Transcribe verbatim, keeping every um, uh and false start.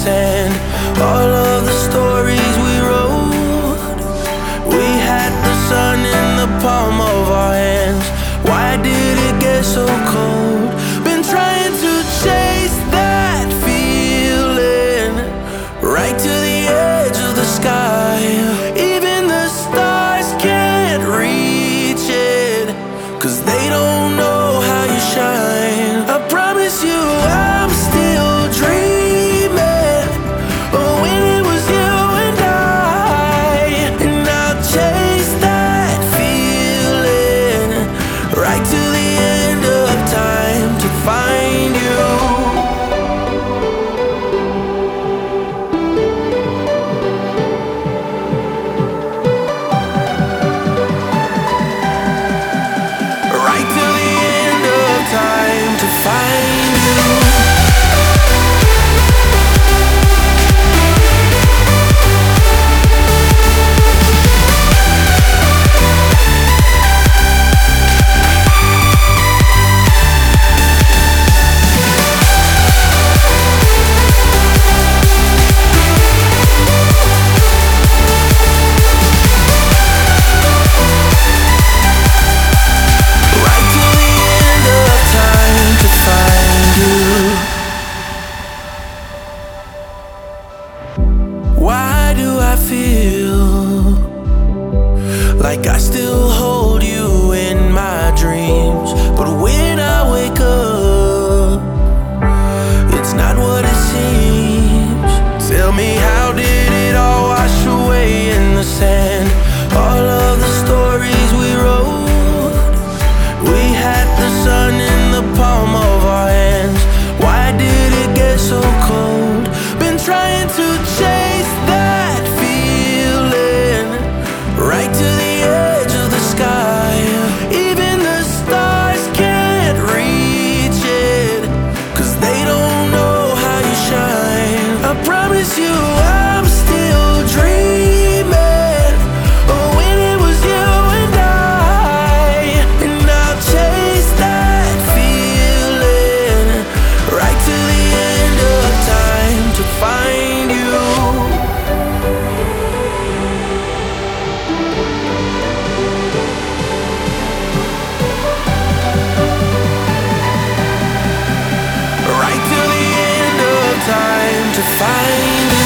sand. All of the stories we wrote, we had the sun in the palm of our hands. Why did it get so cold? Been trying to chase that feeling right to the edge of the sky. Even the stars can't reach it, 'cause they don't know how you shine. I promise you I'm still dreaming of when it was you and I. And I'll chase that feeling right to the end of time to find you. Right to the end of time to find you. Right to the end of time to find you. Why do I feel like I still hold you in my dreams? But when I wake up, it's not what it seems. Tell me, how did it all wash away in the sand? All of the stories we wrote, we had the sun in the palm of our hands. Why did it get so cold? Been trying to chase that feeling right to the edge of the sky. Even the stars can't reach it, 'cause they don't know how you shine. I promise you I'm still dreaming of when it was you and I. And I'll chase that feeling right to the end of time to find you. Right to the end of time to find you.